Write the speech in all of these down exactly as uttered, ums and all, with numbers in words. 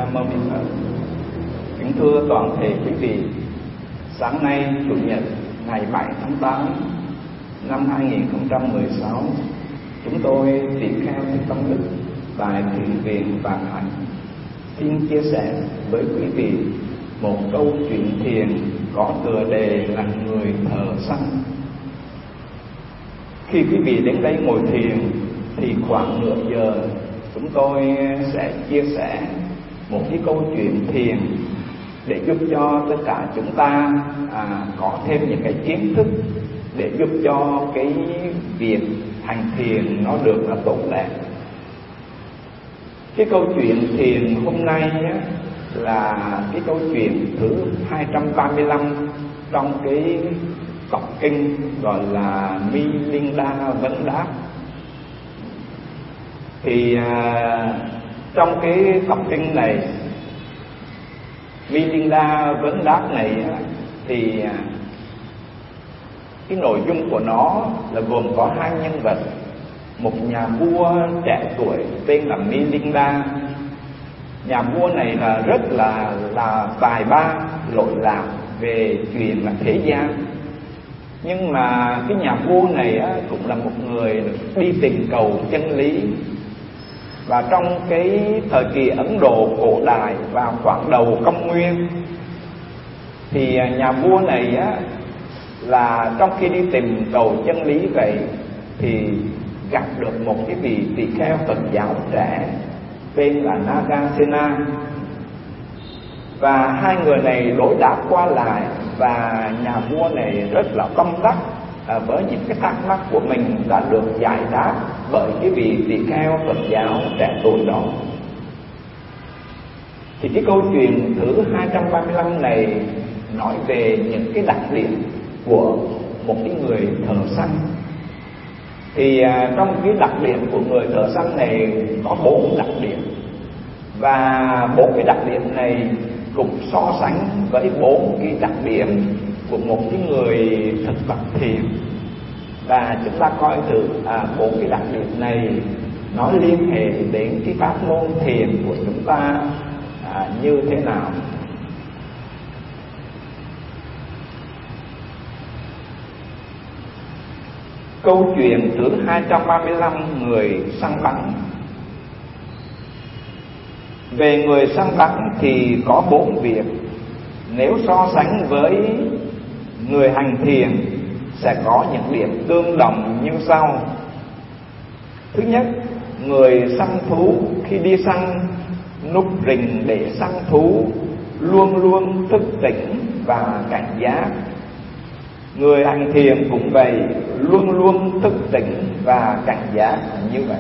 Nam Mô Ni Phật. Kính thưa toàn thể quý vị, sáng nay Chủ nhật ngày bảy tháng tám năm hai nghìn không trăm mười sáu, chúng tôi tỳ kheo Thích Tâm Đức tại Thiền viện Vạn Hạnh xin chia sẻ với quý vị một câu chuyện thiền có tựa đề là người thợ săn. Khi quý vị đến đây ngồi thiền thì khoảng nửa giờ chúng tôi sẽ chia sẻ một cái câu chuyện thiền để giúp cho tất cả chúng ta à, có thêm những cái kiến thức để giúp cho cái việc hành thiền nó được là tốt đẹp. Cái câu chuyện thiền hôm nay á, là cái câu chuyện thứ hai trăm ba mươi lăm trong cái tập kinh gọi là Milinda Vấn Đáp. Thì à, trong cái tập kinh này, Milinda Vấn Đáp này á, thì à, cái nội dung của nó là gồm có hai nhân vật. Một nhà vua trẻ tuổi tên là Milinda. Nhà vua này là rất là là tài ba, lỗi lạc về chuyện là thế gian. Nhưng mà cái nhà vua này á, cũng là một người đi tìm cầu chân lý. Và trong cái thời kỳ Ấn Độ cổ đại vào khoảng đầu công nguyên, thì nhà vua này á, là trong khi đi tìm cầu chân lý vậy thì gặp được một cái vị tỳ kheo Phật giáo trẻ tên là Nagasena. Và hai người này đối đáp qua lại, và nhà vua này rất là tâm đắc à, với những cái thắc mắc của mình đã được giải đáp bởi cái vị tỳ kheo Phật giáo trẻ tuổi đó. Thì cái câu chuyện thứ hai trăm ba mươi lăm này nói về những cái đặc điểm của một cái người thợ săn. Thì à, trong cái đặc điểm của người thợ săn này có bốn đặc điểm, và bốn cái đặc điểm này cũng so sánh với bốn cái đặc điểm của một cái người thực tập thiền. Và chúng ta coi thử à, bốn cái đặc điểm này nó liên hệ đến cái pháp môn thiền của chúng ta à, như thế nào. Câu chuyện thứ hai trăm ba mươi lăm, người săn bắn. Về người săn bắn thì có bốn việc. Nếu so sánh với người hành thiền sẽ có những điểm tương đồng như sau. Thứ nhất, người săn thú khi đi săn núp rình để săn thú luôn luôn thức tỉnh và cảnh giác. Người hành thiền cũng vậy, luôn luôn thức tỉnh và cảnh giác như vậy.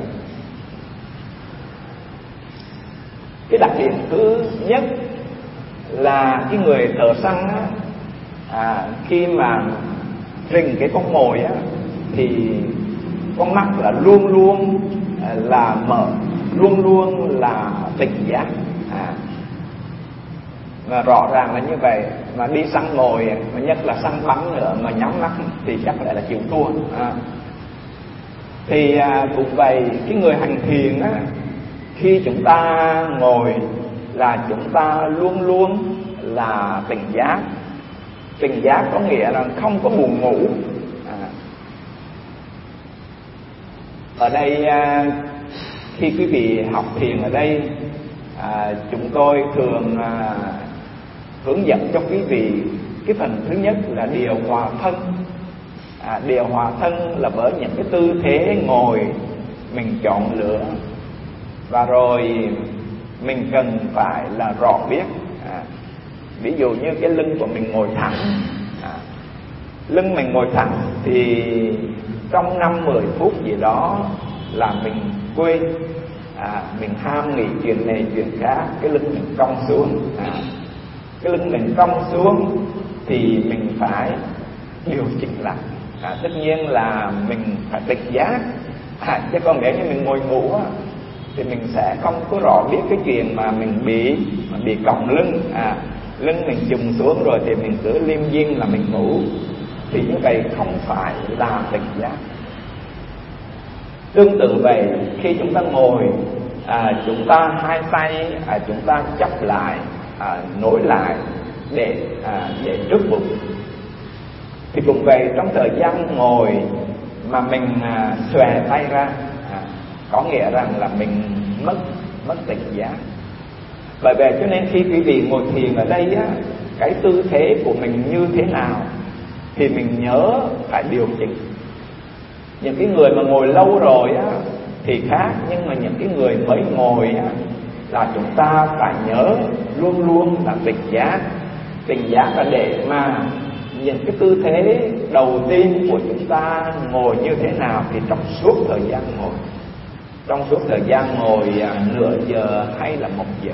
Cái đặc điểm thứ nhất là cái người thợ săn á, à, khi mà rình cái con mồi á, thì con mắt là luôn luôn là mở, luôn luôn là tỉnh giác. À, và rõ ràng là như vậy. Mà đi săn mồi, mà nhất là săn bắn nữa mà nhắm mắt thì chắc lại là chịu thua. À. Thì à, cũng vậy, cái người hành thiền á, khi chúng ta ngồi là chúng ta luôn luôn là tỉnh giác. Tỉnh giác có nghĩa là không có buồn ngủ. À. Ở đây à, khi quý vị học thiền ở đây, à, chúng tôi thường à, hướng dẫn cho quý vị cái phần thứ nhất là điều hòa thân. À, điều hòa thân là bởi những cái tư thế ngồi mình chọn lựa, và rồi mình cần phải là rõ biết. À, ví dụ như cái lưng của mình ngồi thẳng, à, lưng mình ngồi thẳng thì trong năm mười phút gì đó là mình quên, à, mình ham nghĩ chuyện này chuyện khác, cái lưng mình cong xuống. À, cái lưng mình cong xuống thì mình phải điều chỉnh lại. À, tất nhiên là mình phải tỉnh giác. À, chứ còn nếu như mình ngồi ngủ á, thì mình sẽ không có rõ biết cái chuyện mà mình bị mà bị còng lưng. À, lưng mình chùng xuống rồi thì mình cứ liêm diêm là mình ngủ, thì như vậy không phải là tỉnh giác. Tương tự vậy, khi chúng ta ngồi à, chúng ta hai tay à, chúng ta chắp lại, à, nối lại để à, để trước bụng. Thì cũng vậy, trong thời gian ngồi mà mình à, xòe tay ra, à, có nghĩa rằng là mình mất mất tỉnh giác. Bởi vậy cho nên khi quý vị ngồi thiền ở đây á, cái tư thế của mình như thế nào thì mình nhớ phải điều chỉnh. Những cái người mà ngồi lâu rồi á thì khác, nhưng mà những cái người mới ngồi á là chúng ta phải nhớ luôn luôn là tỉnh giác. Tỉnh giác là để mà những cái tư thế đầu tiên của chúng ta ngồi như thế nào thì trong suốt thời gian ngồi, trong suốt thời gian ngồi à, nửa giờ hay là một giờ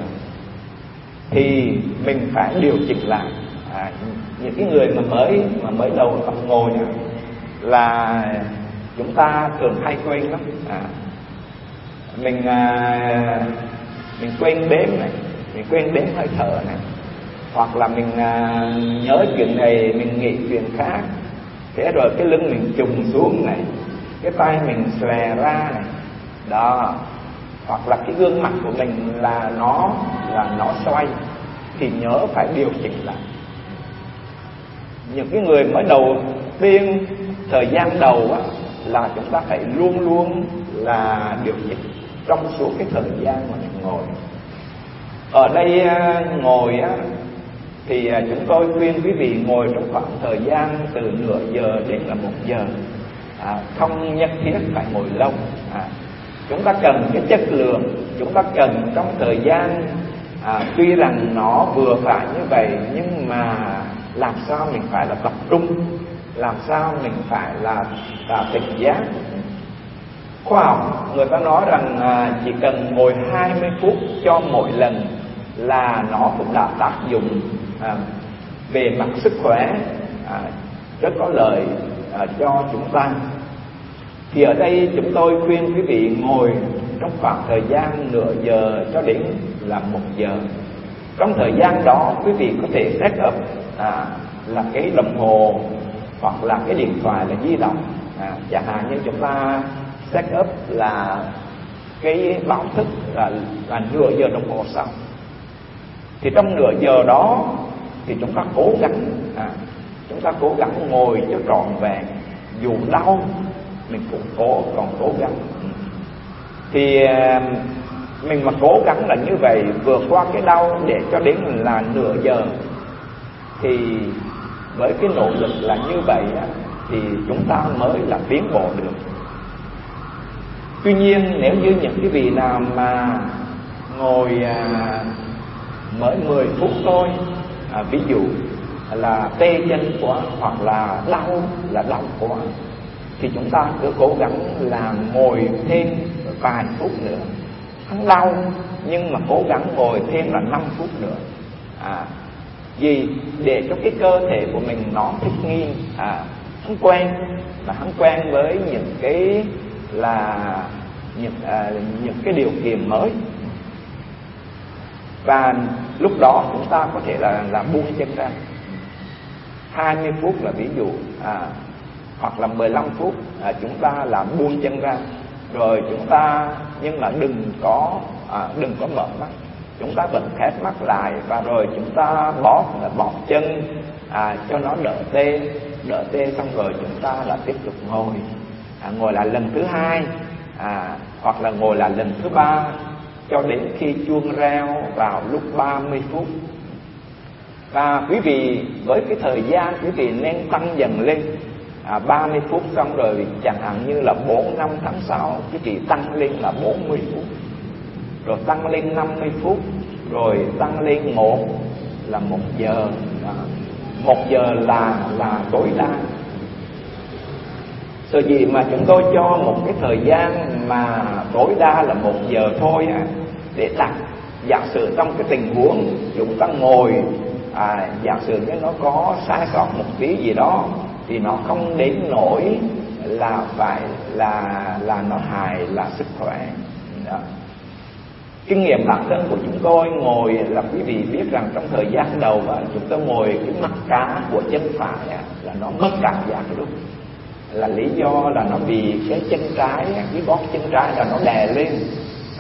thì mình phải điều chỉnh lại. À, những cái người mà mới mà mới đầu tập ngồi này, là chúng ta thường hay quên lắm. À, mình à, mình quên đếm này, mình quên đếm hơi thở này, hoặc là mình à, nhớ chuyện này mình nghĩ chuyện khác. Thế rồi cái lưng mình trùng xuống này, cái tay mình xòe ra này, đó. Hoặc là cái gương mặt của mình là nó là nó xoay thì nhớ phải điều chỉnh lại. Những cái người mới đầu tiên thời gian đầu á, là chúng ta phải luôn luôn là điều chỉnh trong suốt cái thời gian mà mình ngồi. Ở đây ngồi á thì chúng tôi khuyên quý vị ngồi trong khoảng thời gian từ nửa giờ đến là một giờ, à, không nhất thiết phải ngồi lâu. À, chúng ta cần cái chất lượng, chúng ta cần trong thời gian à, tuy rằng nó vừa phải như vậy, nhưng mà làm sao mình phải là tập trung, làm sao mình phải là, là tỉnh giác. Khoa học người ta nói rằng à, chỉ cần ngồi hai mươi phút cho mỗi lần là nó cũng đã tác dụng à, về mặt sức khỏe à, rất có lợi à, cho chúng ta. Thì ở đây chúng tôi khuyên quý vị ngồi trong khoảng thời gian nửa giờ cho đến là một giờ. Trong thời gian đó quý vị có thể set up à, là cái đồng hồ hoặc là cái điện thoại là di động. À, chẳng hạn như chúng ta set up là cái báo thức là, là nửa giờ đồng hồ sau. Thì trong nửa giờ đó thì chúng ta cố gắng à, chúng ta cố gắng ngồi cho trọn vẹn, dù đau mình cũng cố còn cố gắng. Thì à, mình mà cố gắng là như vậy, vượt qua cái đau để cho đến là nửa giờ, thì với cái nỗ lực là như vậy á, thì chúng ta mới là tiến bộ được. Tuy nhiên nếu như những cái vị nào mà ngồi à, mới mười phút thôi, à, ví dụ là tê chân quá hoặc là đau là đau quá, thì chúng ta cứ cố gắng là ngồi thêm vài phút nữa. Hắn đau nhưng mà cố gắng ngồi thêm là năm phút nữa. À, vì để cho cái cơ thể của mình nó thích nghi, à, hắn quen, và hắn quen với những cái là những à, những cái điều kiện mới. Và lúc đó chúng ta có thể là là buông chân ra hai mươi phút là ví dụ, à, hoặc là mười lăm phút à, chúng ta là buông chân ra, rồi chúng ta nhưng mà đừng có à, đừng có mở mắt, chúng ta vẫn khép mắt lại, và rồi chúng ta bóp bóp chân à, cho nó đỡ tê, đỡ tê xong rồi chúng ta là tiếp tục ngồi, à, ngồi lại lần thứ hai, à, hoặc là ngồi lại lần thứ ba cho đến khi chuông reo vào lúc ba mươi phút. Và quý vị với cái thời gian quý vị nên tăng dần lên, à, ba mươi phút xong rồi chẳng hạn như là bốn năm tháng sau quý vị tăng lên là bốn mươi phút, rồi tăng lên năm mươi phút, rồi tăng lên một là một giờ, à, một giờ là là tối đa. Sở dĩ mà chúng tôi cho một cái thời gian mà tối đa là một giờ thôi á, để đặt giả sử trong cái tình huống chúng ta ngồi, à, giả sử như nó có sai sót một tí gì đó thì nó không đến nỗi là phải là là nó hại là sức khỏe. Đó. Kinh nghiệm bản thân của chúng tôi ngồi là quý vị biết rằng trong thời gian đầu á, chúng tôi ngồi cái mặt cá của chân phải á, là nó mất cảm giác lúc, là lý do là nó vì cái chân trái, cái gót chân trái là nó đè lên,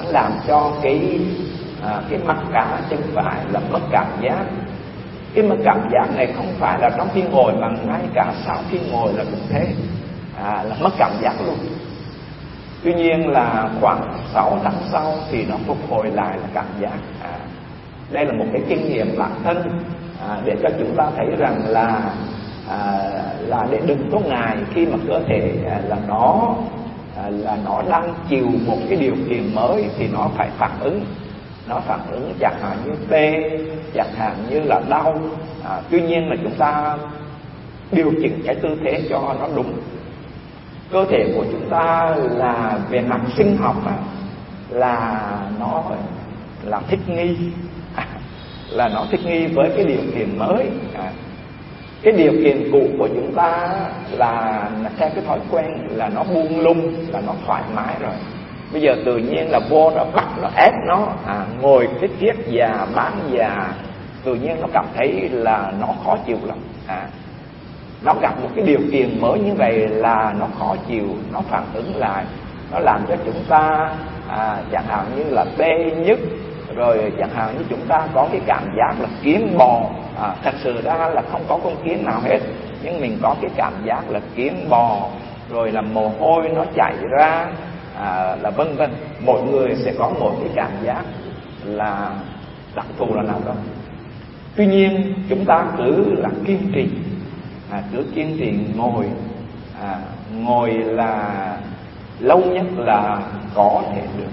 làm cho cái à, cái mắt cá chân phải là mất cảm giác. Cái mất cảm giác này không phải là trong khi ngồi mà ngay cả sau khi ngồi là cũng thế, à, là mất cảm giác luôn. Tuy nhiên là khoảng sáu tháng sau thì nó phục hồi lại là cảm giác. À, đây là một cái kinh nghiệm bản thân à, để cho chúng ta thấy rằng là à, là để đừng có ngại khi mà cơ thể à, là nó à, là nó đang chịu một cái điều kiện mới thì nó phải phản ứng. Nó phản ứng chẳng hạn như tê, chẳng hạn như là đau. À, tuy nhiên là chúng ta điều chỉnh cái tư thế cho nó đúng. Cơ thể của chúng ta là về mặt sinh học á, là nó là thích nghi, à, là nó thích nghi với cái điều kiện mới. À, cái điều kiện cũ của chúng ta là theo cái thói quen là nó buông lung, là nó thoải mái rồi. Bây giờ tự nhiên là vô nó bắt nó ép nó à, ngồi cái chiếc già bán già, tự nhiên nó cảm thấy là nó khó chịu lắm. À, nó gặp một cái điều kiện mới như vậy là nó khó chịu, nó phản ứng lại, nó làm cho chúng ta à, chẳng hạn như là tê nhức, rồi chẳng hạn như chúng ta có cái cảm giác là kiến bò. À, thật sự ra là không có con kiến nào hết, nhưng mình có cái cảm giác là kiến bò, rồi là mồ hôi nó chảy ra, à, là vân vân. Mỗi người sẽ có một cái cảm giác là đặc thù là nào đó. Tuy nhiên chúng ta cứ là kiên trì, à, cứ kiên trì ngồi, à, ngồi là lâu nhất là có thể được.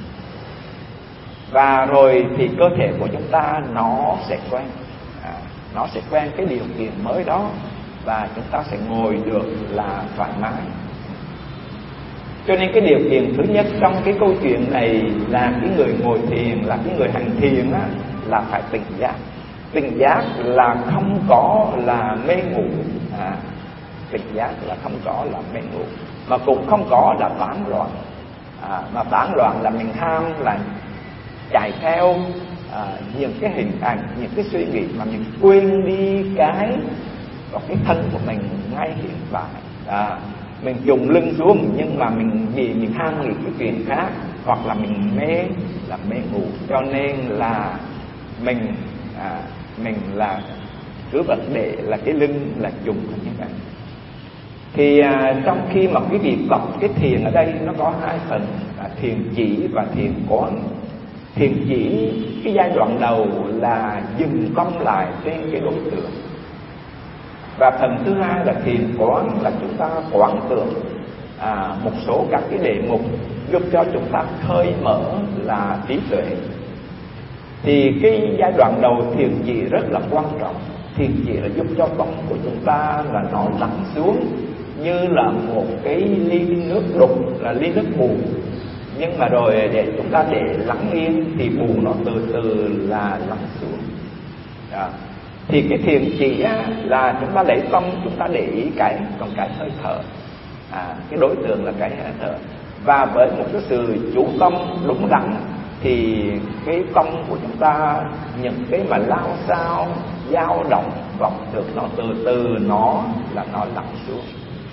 Và rồi thì cơ thể của chúng ta nó sẽ quen, à, nó sẽ quen cái điều kiện mới đó, và chúng ta sẽ ngồi được là thoải mái. Cho nên cái điều kiện thứ nhất trong cái câu chuyện này là cái người ngồi thiền, là cái người hành thiền á, là phải tỉnh giác. Tỉnh giác là không có là mê ngủ, à, tỉnh giác là không có là mê ngủ, mà cũng không có là tán loạn. À, mà tán loạn là mình ham là chạy theo à, những cái hình ảnh, những cái suy nghĩ mà mình quên đi cái và cái thân của mình ngay hiện tại. À, mình trùng lưng xuống nhưng mà mình vì mình ham nghĩ cái chuyện khác, hoặc là mình mê là mê ngủ, cho nên là mình à, mình là cứ vẫn để là cái lưng là trùng như vậy. Thì à, trong khi mà quý vị tập cái thiền ở đây nó có hai phần, là thiền chỉ và thiền quán. Thiền chỉ cái giai đoạn đầu là dừng tâm lại trên cái đối tượng, và phần thứ hai là thiền quán, là chúng ta quán tưởng à, một số các cái đề mục giúp cho chúng ta khơi mở là trí tuệ. Thì cái giai đoạn đầu thiền chỉ rất là quan trọng. Thiền chỉ là giúp cho tâm của chúng ta là nó lắng xuống như là một cái ly nước đục, là ly nước bùn, nhưng mà rồi để chúng ta để lắng yên thì bùn nó từ từ là lắng xuống. Đó. Thì cái thiền chỉ á, là chúng ta để tâm, chúng ta để ý cái còn cái hơi thở, à, cái đối tượng là cái hơi thở. Và với một cái sự chú tâm đúng đắn thì cái tâm của chúng ta, những cái mà lao xao, dao động, vọng được nó từ từ nó là nó lắng xuống.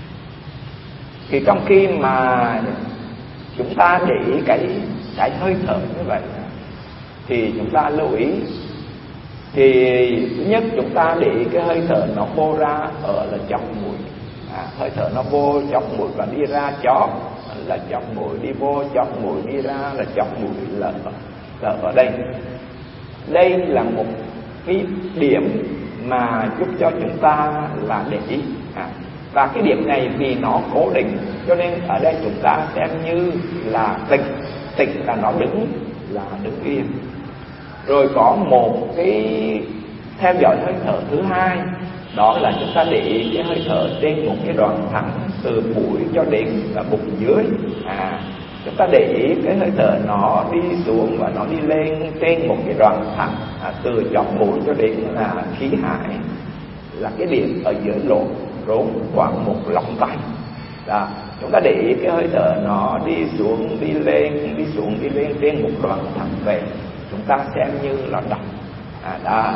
Thì trong khi mà chúng ta để ý cái cái hơi thở như vậy thì chúng ta lưu ý. Thì thứ nhất chúng ta để ý cái hơi thở nó vô ra ở là chóp mũi, à, hơi thở nó vô chóp mũi và đi ra chóp là chóp mũi, đi vô chóp mũi, đi ra là chóp mũi, là là ở đây. Đây là một cái điểm mà giúp cho chúng ta là để ý. À, và cái điểm này vì nó cố định, cho nên ở đây chúng ta xem như là tĩnh. Tĩnh là nó đứng, là đứng yên. Rồi có một cái theo dõi hơi thở thứ hai, đó là chúng ta để ý cái hơi thở trên một cái đoạn thẳng từ mũi cho đến là bụng dưới. À, chúng ta để ý cái hơi thở nó đi xuống và nó đi lên trên một cái đoạn thẳng, à, từ chóp mũi cho đến là khí hải, là cái điểm ở giữa lỗ rốn khoảng một lòng tay. Đó. Chúng ta để ý cái hơi thở nó đi xuống, đi lên, đi xuống, đi lên trên một đoạn thẳng về. Chúng ta xem như là đọc. À, đó.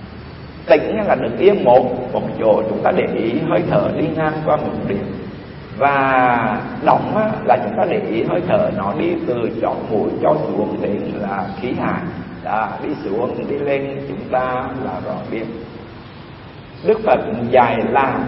Tĩnh là đứng yên một một chỗ, chúng ta để ý hơi thở đi ngang qua một điểm. Và động á, là chúng ta để ý hơi thở nó đi từ chóp mũi cho xuống đến là khí hải. Đó, đi xuống đi lên chúng ta là rõ biết. Đức Phật dạy là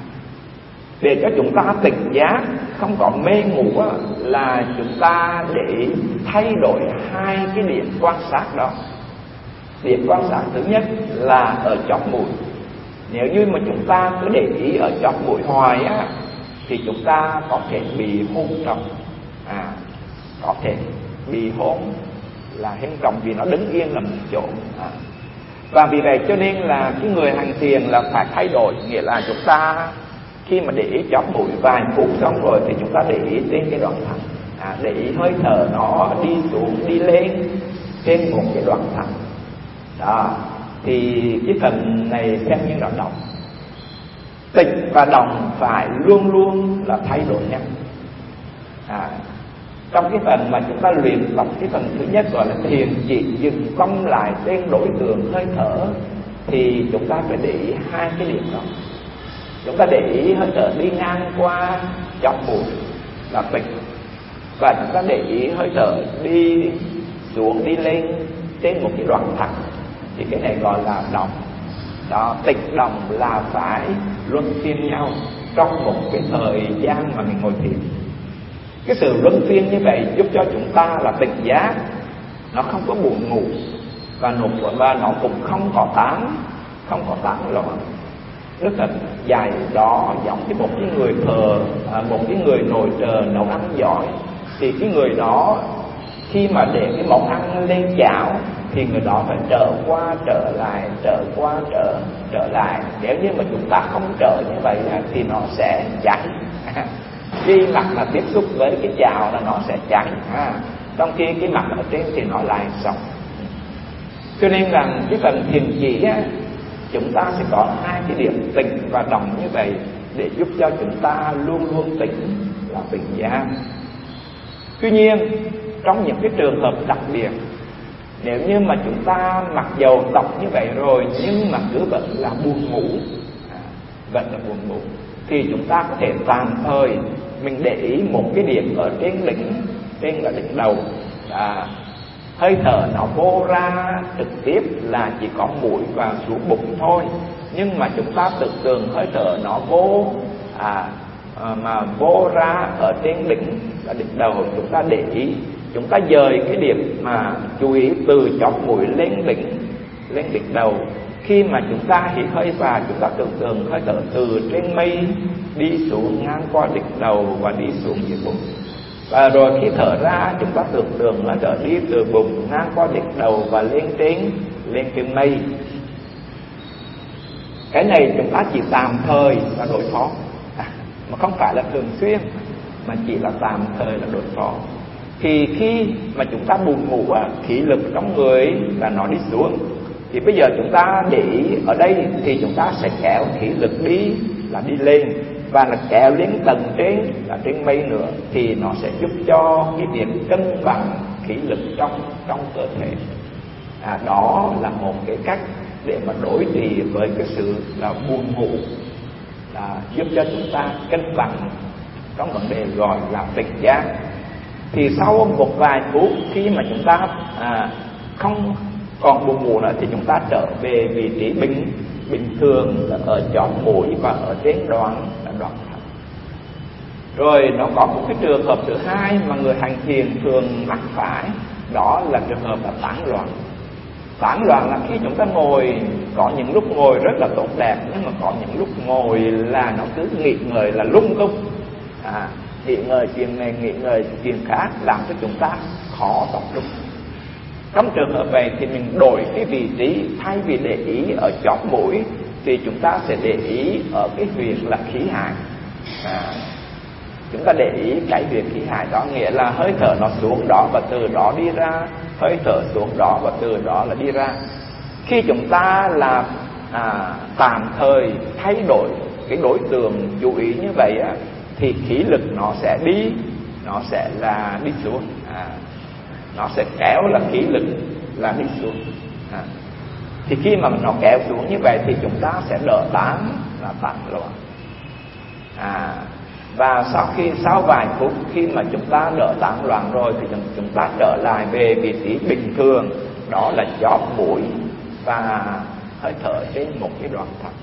để cho chúng ta tỉnh giác, không có mê ngủ á, là chúng ta để thay đổi hai cái điểm quan sát đó. Điểm quan sát thứ nhất là ở chóp mũi. Nếu như mà chúng ta cứ để ý ở chóp mũi hoài á, thì chúng ta có thể bị hôn trầm, à, có thể bị hôn là hôn trầm vì nó đứng yên là một chỗ. À. Và vì vậy cho nên là cái người hành thiền là phải thay đổi, nghĩa là chúng ta khi mà để ý chóp mũi vài phút xong rồi thì chúng ta để ý trên cái đoạn thẳng, à, để ý hơi thở nó đi xuống đi lên trên một cái đoạn thẳng. Đó, thì cái phần này xem như là động. Tịch và động phải luôn luôn là thay đổi nhau. À, trong cái phần mà chúng ta luyện tập cái phần thứ nhất gọi là thiền chỉ dừng tâm lại trên đối tượng hơi thở, thì chúng ta phải để ý hai cái điểm đó. Chúng ta để ý hơi thở đi ngang qua chóp mũi là tịch, và chúng ta để ý hơi thở đi xuống đi lên trên một cái đoạn thẳng, thì cái này gọi là động. Đó, tịch động là phải luân phiên nhau trong một cái thời gian mà mình ngồi thiền. Cái sự luân phiên như vậy giúp cho chúng ta là tỉnh giác, nó không có buồn ngủ, và nụ và nó cũng không có tán, không có tán loạn. Đức Phật dạy đó giống như một cái người thờ, à, một cái người nội trợ nấu ăn giỏi, thì cái người đó khi mà để cái món ăn lên chảo thì người đó phải trở qua trở lại, trở qua trở trở lại. Nếu như mà chúng ta không trở như vậy thì nó sẽ cháy. Khi mặt mà tiếp xúc với cái chảo là nó sẽ cháy, à, trong khi cái mặt ở trên thì nó lại sống. Cho nên rằng cái phần thiền chỉ á, chúng ta sẽ có hai cái điểm tỉnh và động như vậy để giúp cho chúng ta luôn luôn tỉnh là tỉnh giác. Tuy nhiên trong những cái trường hợp đặc biệt, nếu như mà chúng ta mặc dầu tập như vậy rồi nhưng mà cứ vẫn là buồn ngủ, à, vẫn là buồn ngủ, thì chúng ta có thể tạm thời mình để ý một cái điểm ở trên đỉnh, trên là đỉnh đầu, à, hơi thở nó vô ra trực tiếp là chỉ có mũi và xuống bụng thôi, nhưng mà chúng ta tưởng tượng hơi thở nó vô à, à mà vô ra ở trên đỉnh là đỉnh đầu. Chúng ta để ý, chúng ta dời cái điểm mà chú ý từ chóp mũi lên đỉnh, lên đỉnh đầu. Khi mà chúng ta hít hơi vào, chúng ta tưởng tượng hơi thở từ trên mây đi xuống ngang qua đỉnh đầu và đi xuống dưới bụng. Và rồi khi thở ra, chúng ta tưởng tượng hơi thở đi từ bụng ngang qua đỉnh đầu và lên trên, lên trên mây. Cái này chúng ta chỉ tạm thời là đối phó, à, mà không phải là thường xuyên, mà chỉ là tạm thời là đối phó. Thì khi mà chúng ta buồn ngủ, khí lực trong người là nó đi xuống, thì bây giờ chúng ta để ý ở đây thì chúng ta sẽ kéo khí lực đi là đi lên, và là kéo đến tầng trên là trên mây nữa, thì nó sẽ giúp cho cái việc cân bằng khí lực trong trong cơ thể. À, đó là một cái cách để mà đối trị với cái sự là buồn ngủ, là giúp cho chúng ta cân bằng trong vấn đề gọi là tỉnh giác. Thì sau một vài phút khi mà chúng ta à, không còn buồn ngủ nữa thì chúng ta trở về vị trí bình bình thường là ở chóp mũi và ở trên đoạn là đoạn thẳng. Rồi nó có một cái trường hợp thứ hai mà người hành thiền thường mắc phải, đó là trường hợp là tán loạn. Tán loạn là khi chúng ta ngồi, có những lúc ngồi rất là tốt đẹp, nhưng mà có những lúc ngồi là nó cứ nghĩ ngợi là lung tung, à, nghĩ ngợi chuyện này, nghĩ ngợi chuyện khác, làm cho chúng ta khó tập trung. Trong trường hợp này thì mình đổi cái vị trí, thay vì để ý ở chóp mũi thì chúng ta sẽ để ý ở cái huyệt là khí hải. À, chúng ta để ý cái huyệt khí hải đó, nghĩa là hơi thở nó xuống đó và từ đó đi ra, hơi thở xuống đó và từ đó là đi ra. Khi chúng ta là à, tạm thời thay đổi cái đối tượng chú ý như vậy á, thì khí lực nó sẽ đi, nó sẽ là đi xuống, à, nó sẽ kéo là khí lực là đi xuống. À, thì khi mà nó kéo xuống như vậy thì chúng ta sẽ đỡ tán là tán loạn. À, Và sau khi sau vài phút khi mà chúng ta đỡ tán loạn rồi thì chúng ta trở lại về vị trí bình thường, đó là gió mũi và hơi thở trên một cái đoạn thẳng.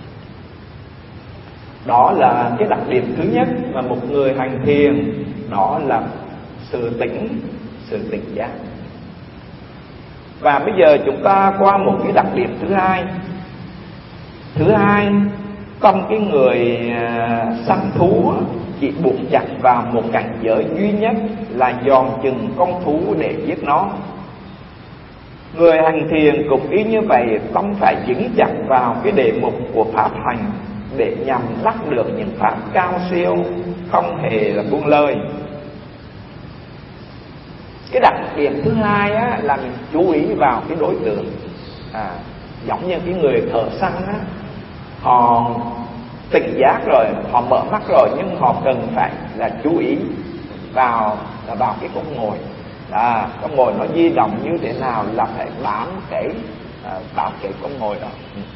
Đó là cái đặc điểm thứ nhất mà một người hành thiền, đó là sự tỉnh, sự tỉnh giác. Và bây giờ chúng ta qua một cái đặc điểm thứ hai. Thứ hai, trong cái người săn thú chỉ buộc chặt vào một cảnh giới duy nhất là dòm chừng con thú để giết nó. Người hành thiền cũng ý như vậy, không phải dính chặt vào cái đề mục của pháp hành để nhằm đắc được những pháp cao siêu, không hề là buông lơi. Cái đặc điểm thứ hai á, là mình chú ý vào cái đối tượng. à, Giống như cái người thợ săn á, họ tỉnh giác rồi, họ mở mắt rồi, nhưng họ cần phải là chú ý vào là vào cái con mồi. À, con mồi nó di động như thế nào là phải bám cái à, bám cái con mồi đó.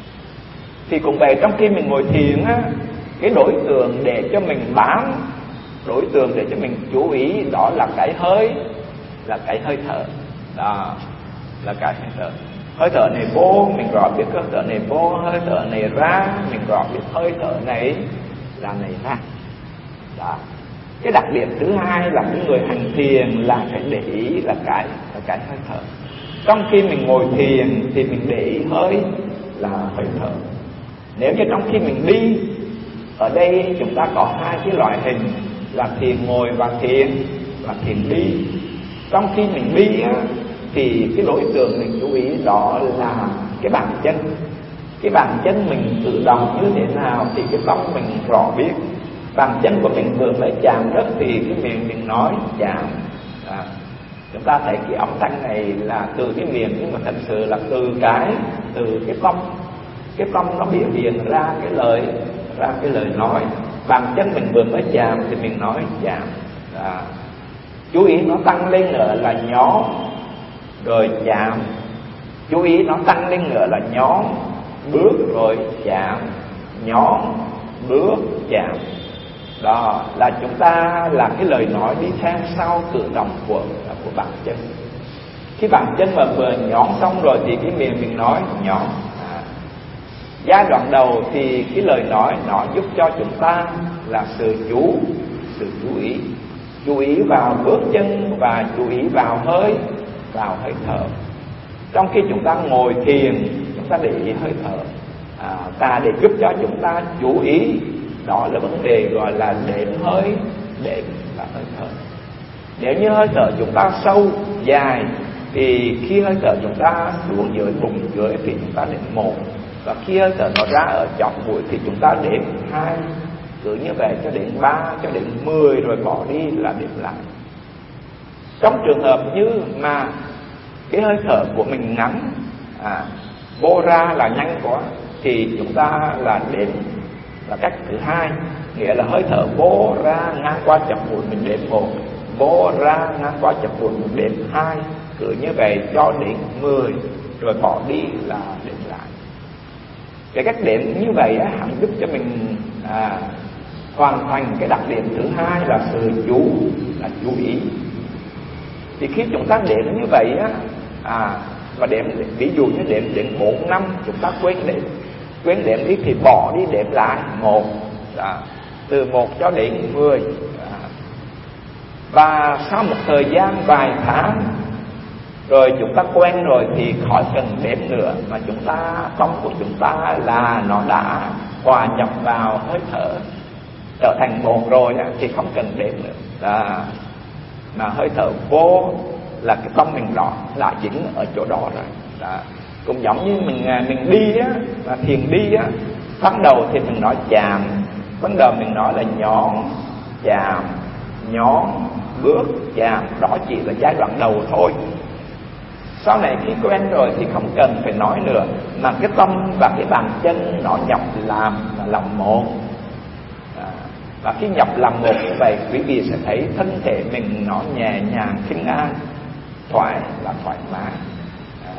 Thì cũng vậy, trong khi mình ngồi thiền á, cái đối tượng để cho mình bám, đối tượng để cho mình chú ý, đó là cái hơi, là cái hơi thở. Đó là cái hơi thở. Hơi thở này vô, mình rõ biết hơi thở này vô. Hơi thở này ra, mình rõ biết hơi thở này là này ra. Đó. Cái đặc điểm thứ hai là những người hành thiền là phải để ý là cái là cái hơi thở. Trong khi mình ngồi thiền thì mình để ý hơi là hơi thở. Nếu như trong khi mình đi, ở đây chúng ta có hai cái loại hình là thiền ngồi và thiền và thiền đi. Trong khi mình đi á, thì cái đối tượng mình chú ý đó là cái bàn chân. Cái bàn chân mình tự động như thế nào thì cái tâm mình rõ biết. Bàn chân của mình vừa mới chạm đất thì cái miệng mình nói chạm. À, chúng ta thấy cái âm thanh này là từ cái miệng, nhưng mà thật sự là từ cái từ cái tâm. Cái tâm nó biểu hiện ra cái lời ra cái lời nói. Bàn chân mình vừa mới chạm thì mình nói chạm. À, chú ý nó tăng lên nữa là nhón rồi chạm. Chú ý nó tăng lên nữa là nhón bước rồi chạm, nhón bước chạm. Đó là chúng ta là cái lời nói đi theo sau tự động của của bàn chân. Khi bàn chân mà vừa nhón xong rồi thì cái miệng mình nói nhón. À, giai đoạn đầu thì cái lời nói nó giúp cho chúng ta là sự chú sự chú ý, chú ý vào bước chân và chú ý vào hơi vào hơi thở. Trong khi chúng ta ngồi thiền, chúng ta để ý hơi thở, à, ta để giúp cho chúng ta chú ý. Đó là vấn đề gọi là đếm hơi, đếm là hơi thở. Nếu như hơi thở chúng ta sâu, dài, thì khi hơi thở chúng ta xuống dưới bụng dưới thì chúng ta đếm một. Và khi hơi thở nó ra ở chóp mũi thì chúng ta đếm hai. Cứ như vậy cho đến ba, cho đến mười rồi bỏ đi là đếm lại. Trong trường hợp như mà cái hơi thở của mình ngắn, à, vô ra là nhanh quá, thì chúng ta là đếm là cách thứ hai, nghĩa là hơi thở vô ra ngang qua chóp mũi mình đếm một, vô ra ngang qua chóp mũi mình đếm hai. Cứ như vậy cho đến mười rồi bỏ đi là đếm lại. Cái cách đếm như vậy á, hẳn giúp cho mình à, hoàn thành cái đặc điểm thứ hai là sự chú, là chú ý. Thì khi chúng ta đếm như vậy á, à, và đếm ví dụ như đếm đến bốn năm chúng ta quên đếm quên đếm đi thì bỏ đi đếm lại một, à, từ một cho đến mười. À, và sau một thời gian vài tháng rồi chúng ta quen rồi thì khỏi cần đếm nữa, mà chúng ta tâm của chúng ta là nó đã hòa nhập vào hơi thở, trở thành một rồi á, thì không cần đếm nữa. À, mà hơi thở vô là cái tâm mình đó là dính ở chỗ đó rồi. Đó. Cũng giống như mình mình đi á, mà thiền đi á, ban đầu thì mình nói chạm, ban đầu mình nói là nhón chạm, nhón bước chạm, đó chỉ là giai đoạn đầu thôi. Sau này khi quen rồi thì không cần phải nói nữa, mà cái tâm và cái bàn chân nó nhập làm là làm một. À, và khi nhập làm một như vậy, quý vị sẽ thấy thân thể mình nó nhẹ nhàng, bình an, thoải là thoải mái. À,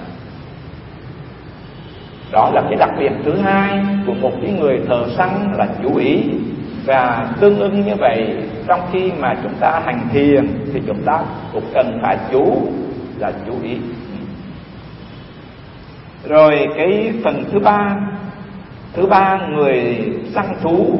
đó là cái đặc điểm thứ hai của một cái người thờ săn là chú ý. Và tương ưng như vậy, trong khi mà chúng ta hành thiền thì chúng ta cũng cần phải chú là chú ý. Rồi cái phần thứ ba, thứ ba người săn thú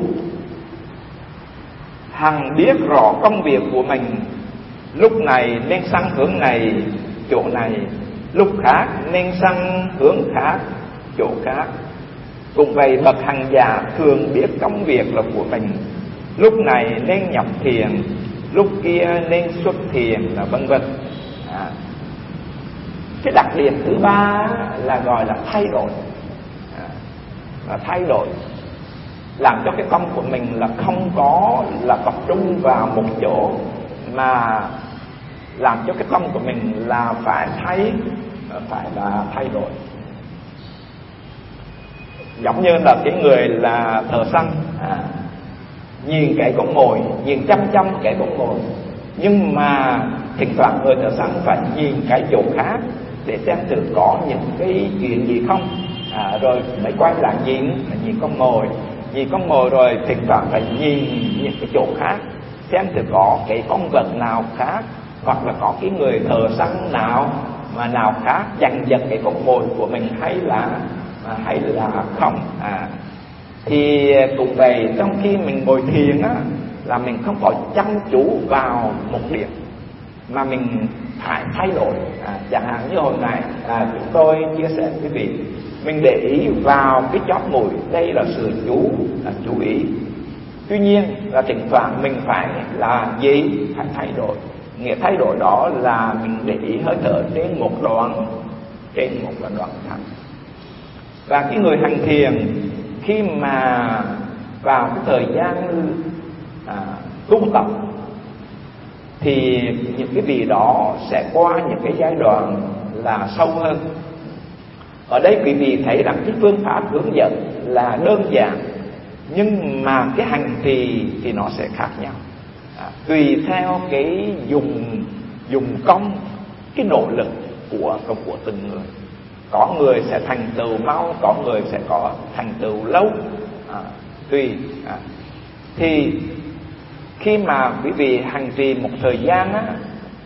hằng biết rõ công việc của mình, lúc này nên săn hướng này chỗ này, lúc khác nên săn hướng khác chỗ khác. Cũng vậy, bậc hành giả thường biết công việc là của mình, lúc này nên nhập thiền, lúc kia nên xuất thiền, là vân vân. À, cái đặc điểm thứ ba là gọi là thay đổi, à, là thay đổi, làm cho cái tâm của mình là không có là tập trung vào một chỗ, mà làm cho cái tâm của mình là phải thấy, phải là thay đổi. Giống như là cái người là thợ săn, à, nhìn cái con mồi, nhìn chăm chăm cái con mồi, nhưng mà thỉnh thoảng người thợ săn phải nhìn cái chỗ khác để xem thử có những cái chuyện gì không, à, rồi mới quay lại nhìn, nhìn con mồi, nhìn con mồi rồi thỉnh thoảng phải nhìn những cái chỗ khác xem thử có cái con vật nào khác, hoặc là có cái người thợ săn nào mà nào khác giành giật cái con mồi của mình hay là à, hay là không. À, thì cũng vậy, trong khi mình ngồi thiền á, là mình không có chăm chú vào một điểm, mà mình phải thay đổi. À, chẳng hạn như hồi nãy à, chúng tôi chia sẻ với quý vị, mình để ý vào cái chóp mũi, đây là sự chú, là chú ý. Tuy nhiên là thỉnh thoảng mình phải là gì? Phải thay đổi. Nghĩa thay đổi đó là mình để ý hơi thở trên một đoạn, trên một đoạn thẳng. Và cái người hành thiền khi mà vào cái thời gian à, tu tập thì những cái vị đó sẽ qua những cái giai đoạn là sâu hơn. Ở đây quý vị thấy rằng cái phương pháp hướng dẫn là đơn giản, nhưng mà cái hành trì thì nó sẽ khác nhau, à, tùy theo cái dùng dùng công, cái nỗ lực của của từng người. Có người sẽ thành tựu mau, có người sẽ có thành tựu lâu, à, tùy. À. Thì khi mà quý vị hành trì một thời gian á,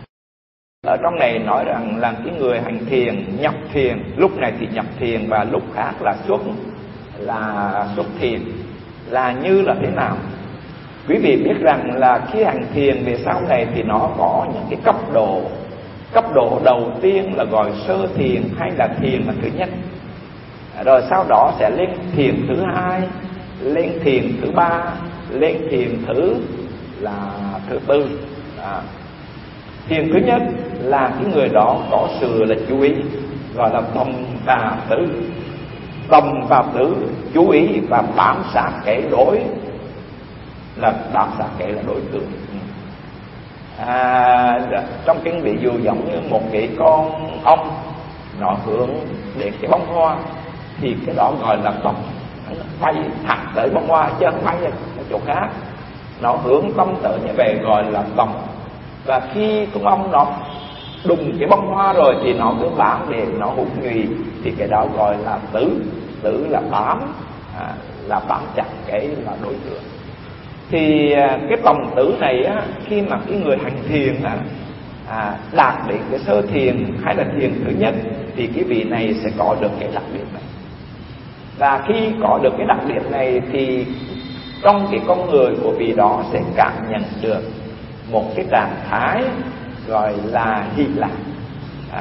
ở trong này nói rằng là cái người hành thiền nhập thiền, lúc này thì nhập thiền và lúc khác là xuất là xuất thiền, là như là thế nào? Quý vị biết rằng là khi hành thiền về sau này thì nó có những cái cấp độ. Cấp độ đầu tiên là gọi sơ thiền hay là thiền là thứ nhất, rồi sau đó sẽ lên thiền thứ hai, lên thiền thứ ba, lên thiền thứ là thứ tư. À, thiền thứ nhất là cái người đó có sự là chú ý, gọi là tầm và tứ. Tầm và tứ chú ý và bám sát cái đối, là bám sát cái là đối tượng. À, trong kinh ví dụ giống như một cái con ong nó hướng đến cái bông hoa thì cái đó gọi là tầm, bay thẳng tới bông hoa chứ không bay ở chỗ khác, nó hướng tâm tới như vậy gọi là tầm. Và khi con ong nó đùng cái bông hoa rồi thì nó cứ bám để nó hút nhụy, thì cái đó gọi là tứ. Tứ là bám, à, là bám chặt cái là đối tượng. Thì cái tầm tứ này á, khi mà cái người hành thiền á, à, đạt đến cái sơ thiền hay là thiền thứ nhất thì cái vị này sẽ có được cái đặc điểm này. Và khi có được cái đặc điểm này thì trong cái con người của vị đó sẽ cảm nhận được một cái trạng thái gọi là hỷ lạc. À,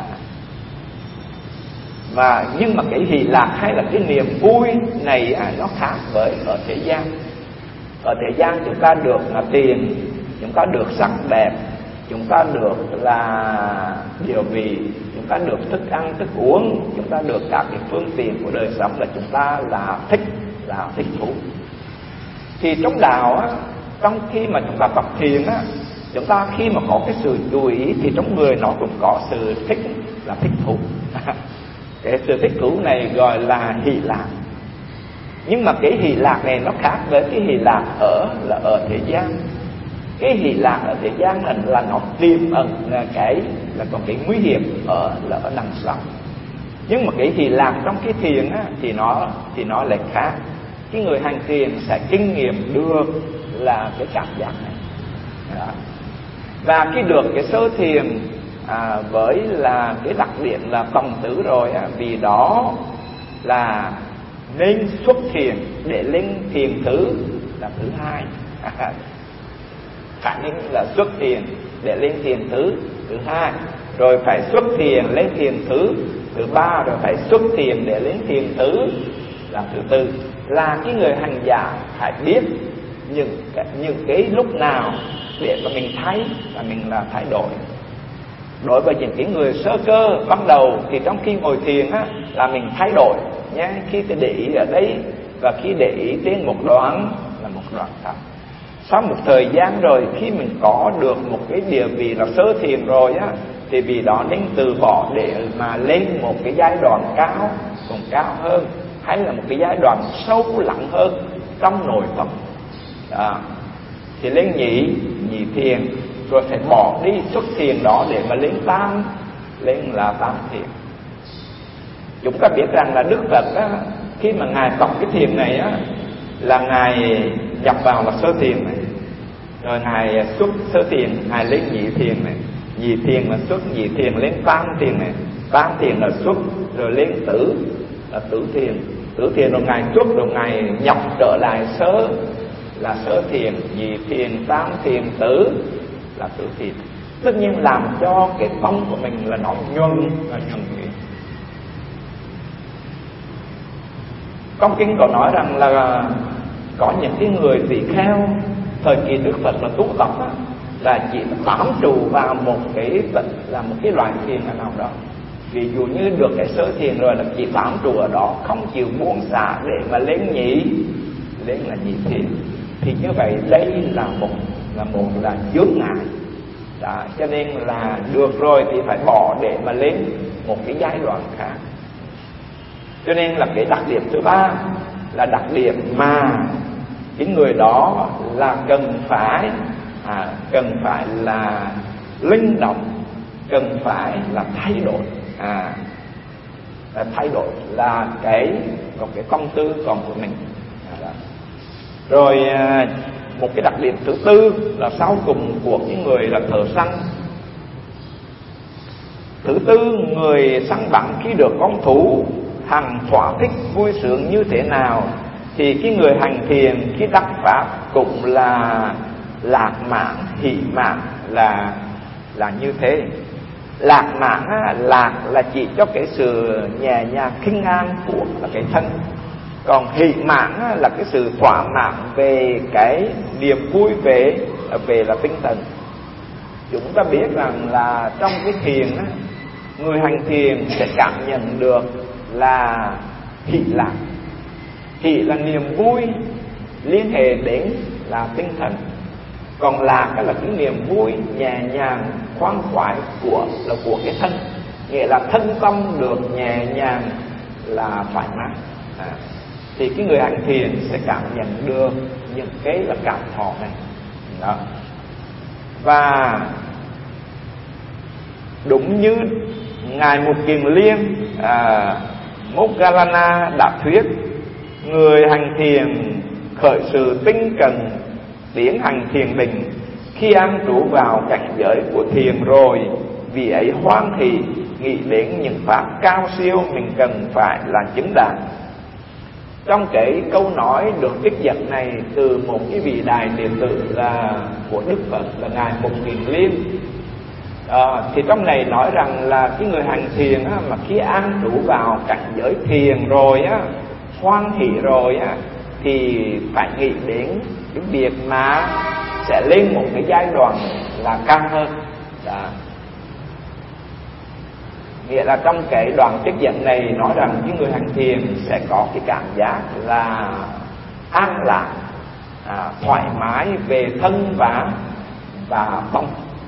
và nhưng mà cái hỷ lạc hay là cái niềm vui này à, nó khác với ở thế gian. Ở thế gian chúng ta được là tiền, chúng ta được sắc đẹp, chúng ta được là điều vị, chúng ta được thức ăn thức uống, chúng ta được các cái phương tiện của đời sống là chúng ta là thích, là thích thú. Thì trong đạo á, trong khi mà chúng ta tập thiền á, chúng ta khi mà có cái sự chú ý thì trong người nó cũng có sự thích, là thích thú. Cái sự thích thú này gọi là hỷ lạc. Nhưng mà cái hỷ lạc này nó khác với cái hỷ lạc ở là ở thế gian. Cái hỷ lạc ở thế gian là, là nó tiềm ẩn là cái là còn cái nguy hiểm ở là ở đằng sau. Nhưng mà cái hỷ lạc trong cái thiền á, thì nó thì nó lại khác. Cái người hành thiền sẽ kinh nghiệm được là cái cảm giác này. Đó. Và khi được cái sơ thiền à, với là cái đặc điểm là tòng tứ rồi à, vì đó là nên xuất thiền để lên thiền thứ là thứ hai. Khả năng là xuất thiền để lên thiền thứ thứ hai, rồi phải xuất thiền lên thiền thứ thứ ba, rồi phải xuất thiền để lên thiền thứ là thứ tư. Là cái người hành giả phải biết những cái, những cái lúc nào để mà mình thấy là mình là thay đổi. Đối với những cái người sơ cơ bắt đầu thì trong khi ngồi thiền á, là mình thay đổi nhé. Khi để ý ở đây và khi để ý đến một đoạn là một đoạn khác. Sau một thời gian rồi, khi mình có được một cái địa vị là sơ thiền rồi á, thì vì đó nên từ bỏ để mà lên một cái giai đoạn cao, còn cao hơn, hay là một cái giai đoạn sâu lặng hơn trong nội tâm. Đó. Thì lên nhị nhị thiền, rồi phải bỏ đi xuất thiền đó để mà lên tam, lên là tam thiền. Chúng ta biết rằng là Đức Phật á, khi mà ngài tập cái thiền này á, là ngài nhập vào là sơ thiền này, rồi ngài xuất sơ thiền, ngài lên nhị thiền này, nhị thiền là xuất, nhị thiền lên tam thiền này, tam thiền là xuất, rồi lên tử là tử thiền, tử thiền rồi ngài xuất, rồi ngài nhập trở lại sơ là sơ thiền, nhị thiền, tam thiền, tử là tử thiền. Tất nhiên làm cho cái tâm của mình là nó nhuần, là nhuần nhuyễn. Trong kinh có nói rằng là có những cái người tỳ kheo thời kỳ Đức Phật là tu tập á, là chỉ bám trụ vào một cái là một cái loại thiền nào đó. Ví dụ như được cái sơ thiền rồi là chỉ bám trụ ở đó, không chịu buông xả để mà lên nhị, lên là nhị thiền. Thì như vậy đây là một là một là chướng ngại. Đó, cho nên là được rồi thì phải bỏ để mà lên một cái giai đoạn khác. Cho nên là cái đặc điểm thứ ba là đặc điểm mà cái người đó là cần phải à, cần phải là linh động, cần phải là thay đổi, à, là thay đổi là cái còn cái tâm tư còn của mình. À, rồi một cái đặc điểm thứ tư là sau cùng của những người là thợ săn. Thứ tư, người săn bắn khi được con thú hằng thỏa thích vui sướng như thế nào, thì cái người hành thiền khi đắc pháp cũng là lạc mãn hỷ mãn là là như thế. Lạc mãn á, lạc là chỉ cho cái sự nhẹ nhàng khinh an của là cái thân, còn hỷ mãn á, là cái sự thỏa mãn về cái niềm vui về về là tinh thần. Chúng ta biết rằng là trong cái thiền á, người hành thiền sẽ cảm nhận được là hỷ lạc. Hỷ là niềm vui liên hệ đến là tinh thần, còn lạc là cái niềm vui nhẹ nhàng khoan khoái của là của cái thân, nghĩa là thân tâm được nhẹ nhàng là thoải mái. À, thì cái người hành thiền sẽ cảm nhận được những cái là cảm thọ này. Đó. Và đúng như ngài Mục Kiền Liên à, Moggallana đã thuyết, người hành thiền khởi sự tinh cần tiến hành thiền định, khi an trú vào cảnh giới của thiền rồi, vì ấy hoan hỷ nghĩ đến những pháp cao siêu mình cần phải là chứng đạt. Trong cái câu nói được trích dẫn này từ một cái vị đại đệ tử là của Đức Phật là ngài Mục Kiền Liên. À, thì trong này nói rằng là cái người hành thiền á, mà khi an trú vào cảnh giới thiền rồi á, hoan hỷ rồi á, thì phải nghĩ đến cái việc mà sẽ lên một cái giai đoạn là cao hơn. Đó. Nghĩa là trong cái đoạn trích dẫn này nói rằng những người hành thiền sẽ có cái cảm giác là an lạc, à, thoải mái về thân và và tâm.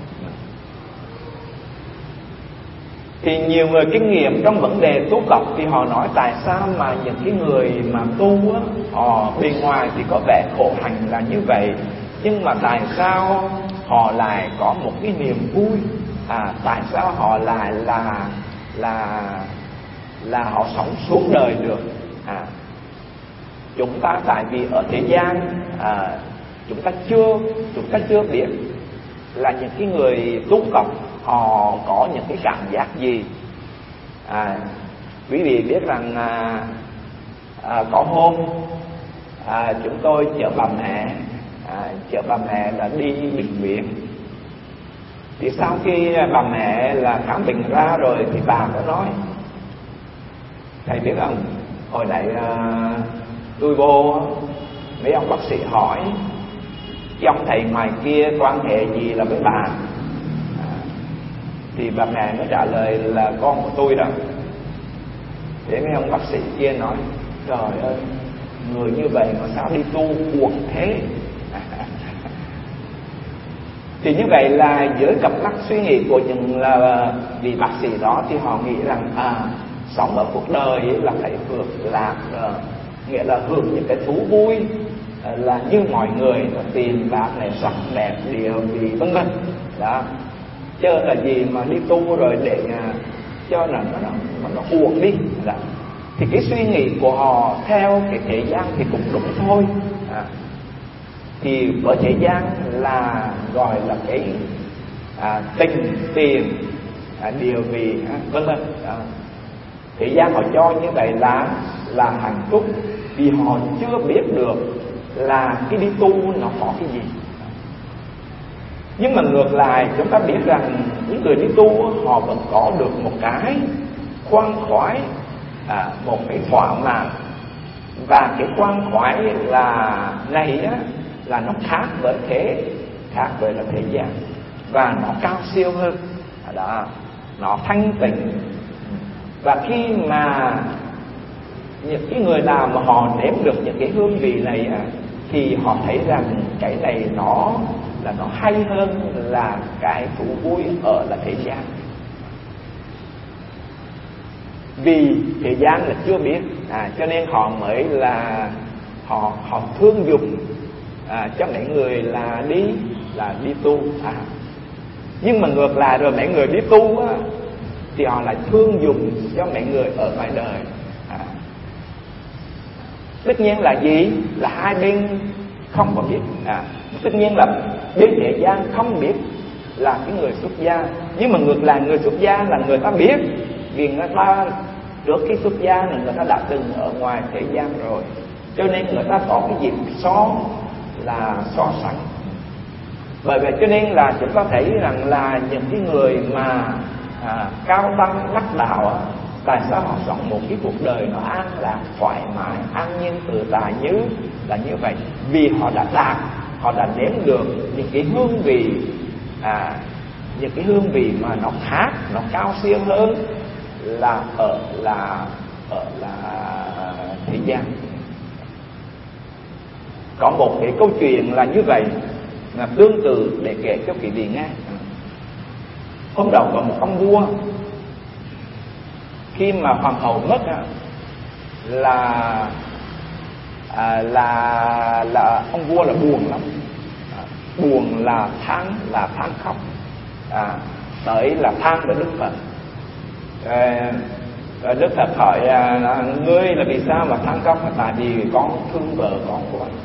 Thì nhiều người kinh nghiệm trong vấn đề tu tập thì họ nói tại sao mà những cái người mà tu á, họ bên ngoài thì có vẻ khổ hạnh là như vậy, nhưng mà tại sao họ lại có một cái niềm vui, à, tại sao họ lại là là là họ sống suốt đời được. À, chúng ta tại vì ở thế gian à, chúng ta chưa chúng ta chưa biết là những cái người tu tập họ có những cái cảm giác gì. À, quý vị biết rằng à, à, có hôm à, chúng tôi chở bà mẹ à, chở bà mẹ là đi bệnh viện. Thì sau khi bà mẹ là khám bệnh ra rồi thì bà có nói, thầy biết không, hồi nãy à, tôi vô mấy ông bác sĩ hỏi cái ông thầy ngoài kia quan hệ gì là với bà. À, thì bà mẹ mới trả lời là con của tôi đó. Để mấy ông bác sĩ kia nói, trời ơi, người như vậy mà sao đi tu uổng thế. Thì như vậy là với cặp mắt suy nghĩ của những là vị bác sĩ đó thì họ nghĩ rằng à, sống ở cuộc đời là phải hưởng lạc, nghĩa là hưởng những cái thú vui là như mọi người, là tiền bạc này, sắc đẹp, địa vị vân vân đó, chứ là gì mà đi tu rồi để cho là nó nó, nó uổng đi đó. Thì cái suy nghĩ của họ theo cái thế gian thì cũng đúng thôi. À, thì ở thế gian là gọi là cái à, tình, tiền, à, địa vị vân vân. Thế gian họ cho như vậy là là hạnh phúc, vì họ chưa biết được là cái đi tu nó có cái gì. Nhưng mà ngược lại chúng ta biết rằng những người đi tu họ vẫn có được một cái khoan khoái, à, một cái thỏa mãn. Và cái khoan khoái là này á, là nó khác với thế, khác với là thế gian, và nó cao siêu hơn đó, nó thanh tịnh. Và khi mà những cái người nào mà họ nếm được những cái hương vị này á, thì họ thấy rằng cái này nó là nó hay hơn là cái thú vui ở là thế gian. Vì thế gian là chưa biết, à, cho nên họ mới là họ họ thương dùng à, cho mấy người là đi là đi tu. À, nhưng mà ngược lại rồi mấy người đi tu á, thì họ lại thương dùng cho mấy người ở ngoài đời. À, tất nhiên là gì? Là hai bên không có biết. À, tất nhiên là bên thế gian không biết là cái người xuất gia, nhưng mà ngược lại người xuất gia là người ta biết, vì người ta trước khi xuất gia là người ta đã từng ở ngoài thế gian rồi, cho nên người ta có cái dịp so là so sánh. Bởi vậy cho nên là chúng ta thấy rằng là những cái người mà à, cao tăng đắc đạo, tại sao họ sống một cái cuộc đời nó an lạc, thoải mái, an nhiên, tự tại như là như vậy? Vì họ đã đạt, họ đã nếm được những cái hương vị, à, những cái hương vị mà nó khác, nó cao siêu hơn là ở là ở là thế gian. Có một cái câu chuyện là như vậy, là tương tự để kể cho quý vị nghe. Hôm đầu có một ông vua, khi mà hoàng hậu mất là à, là là ông vua là buồn lắm, à, buồn là than là than khóc, à, tới là than với Đức Phật. À, Đức Phật hỏi à, ngươi là vì sao mà than khóc? Tại vì con thương vợ con của anh,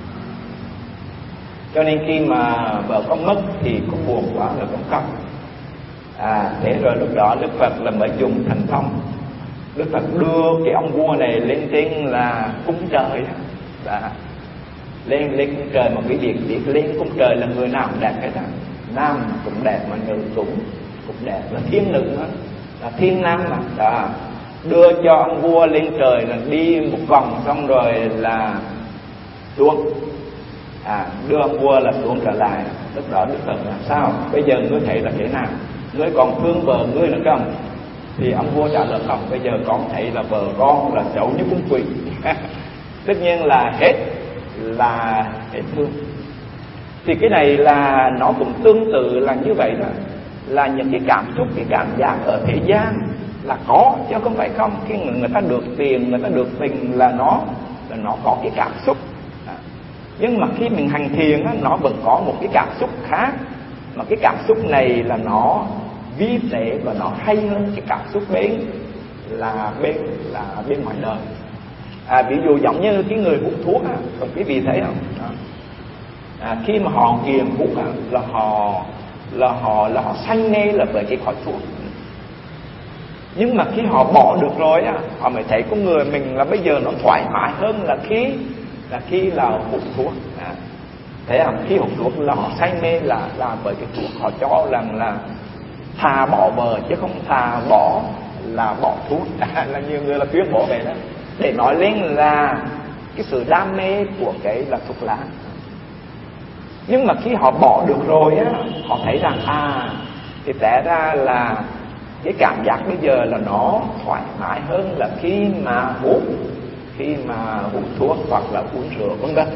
cho nên khi mà vợ con mất thì con buồn quá là con khóc. À, thế rồi lúc đó Đức Phật là mới dùng thần thông, Đức Phật đưa cái ông vua này lên trên là cung trời. Đã lên lên cung trời, mà quý vị biết lên cung trời là người nào cũng đẹp hết á, nam cũng đẹp mà nữ cũng cũng đẹp, là thiên nữ đó, là thiên nam mà. Đó, đưa cho ông vua lên trời là đi một vòng xong rồi là xuống, à, đưa ông vua là xuống trở lại. Lúc đó Đức Phật làm sao? Bây giờ ngươi thấy là thế nào? Ngươi còn thương vợ ngươi nữa không? Thì ông vua trả lời không, bây giờ con thấy là vợ con là xấu như con quỷ. Tất nhiên là hết là hết thương. Thì cái này là nó cũng tương tự là như vậy đó, là những cái cảm xúc, cái cảm giác ở thế gian là có chứ không phải không. Khi người, người ta được tiền, người ta được tình là nó là nó có cái cảm xúc. Nhưng mà khi mình hành thiền á, nó vẫn có một cái cảm xúc khác, mà cái cảm xúc này là nó vi tế và nó hay hơn cái cảm xúc bên là bên là bên ngoài đời. À, ví dụ giống như cái người hút thuốc á, còn quý vị thấy không? à, khi mà họ nghiện hút là họ là họ là họ say mê là bởi cái khói thuốc. Nhưng mà khi họ bỏ được rồi á, họ mới thấy con người mình là bây giờ nó thoải mái hơn là khi là khi là hút thuốc. À, thế à, khi hút thuốc là họ say mê là là bởi cái thuốc, họ cho rằng là thà bỏ vợ chứ không thà bỏ là bỏ thuốc. À, là nhiều người là tuyên bố vậy đó, để nói lên là cái sự đam mê của cái là thuốc lá. Nhưng mà khi họ bỏ được rồi á, họ thấy rằng à thì té ra là cái cảm giác bây giờ là nó thoải mái hơn là khi mà hút khi mà hút thuốc hoặc là uống rượu vân vân.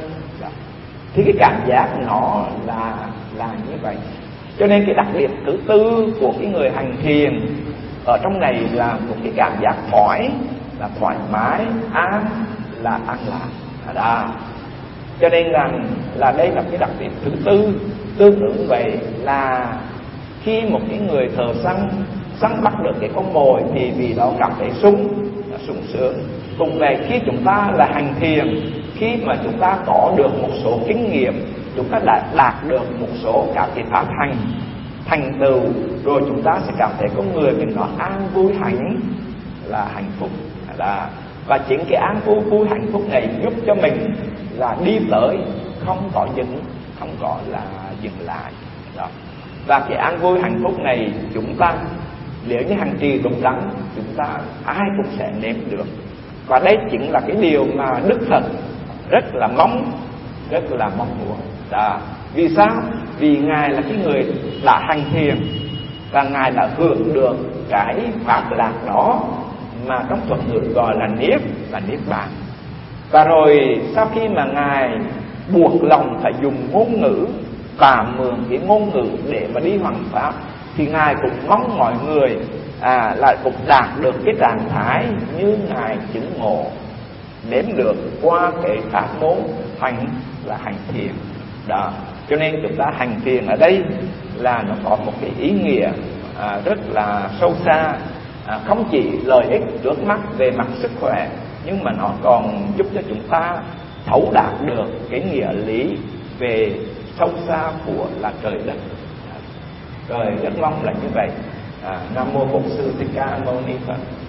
Thì cái cảm giác nó là là như vậy. Cho nên cái đặc điểm thứ tư của cái người hành thiền ở trong này là một cái cảm giác thoải, là thoải mái, an, là an lạc. Đó. Cho nên rằng là đây là cái đặc điểm thứ tư. Tương ứng vậy là khi một cái người thợ săn săn bắt được cái con mồi thì vì đó cảm thấy sung sung sướng. Cùng về khi chúng ta là hành thiền, khi mà chúng ta có được một số kinh nghiệm, chúng ta đã đạt được một số các cái pháp hành thành tựu rồi, chúng ta sẽ cảm thấy con người mình nó an vui hạnh là hạnh phúc. Là và chính cái an vui vui hạnh phúc này giúp cho mình là đi tới, không có dừng, không có là dừng lại. Đó. Và cái an vui hạnh phúc này chúng ta nếu như hành trì đúng đắn, chúng ta ai cũng sẽ nếm được. Và đây chính là cái điều mà Đức Phật rất là mong, rất là mong muốn. Đó. Vì sao? Vì Ngài là cái người đã hành thiền và Ngài đã hưởng được cái pháp lạc đó mà trong thuật ngữ gọi là niết, là niết bàn. Và rồi sau khi mà Ngài buộc lòng phải dùng ngôn ngữ, tạm mượn cái ngôn ngữ để mà đi hoằng pháp, thì Ngài cũng mong mọi người à, lại cũng đạt được cái trạng thái như Ngài chứng ngộ, nếm được qua cái pháp môn hành là hành thiền. Đó. Cho nên chúng ta hành thiền ở đây là nó có một cái ý nghĩa à, rất là sâu xa, à, không chỉ lợi ích trước mắt về mặt sức khỏe, nhưng mà nó còn giúp cho chúng ta thấu đạt được cái nghĩa lý về sâu xa của là trời đất. Rồi rất mong là như vậy. à, Nam mô Bổn Sư Thích Ca Mâu Ni Phật.